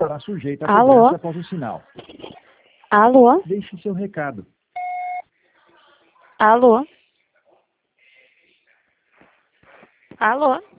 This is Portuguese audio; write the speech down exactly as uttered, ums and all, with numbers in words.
estará sujeita a Alô? cobrança após o sinal. Alô? Deixe seu recado. Alô? Alô?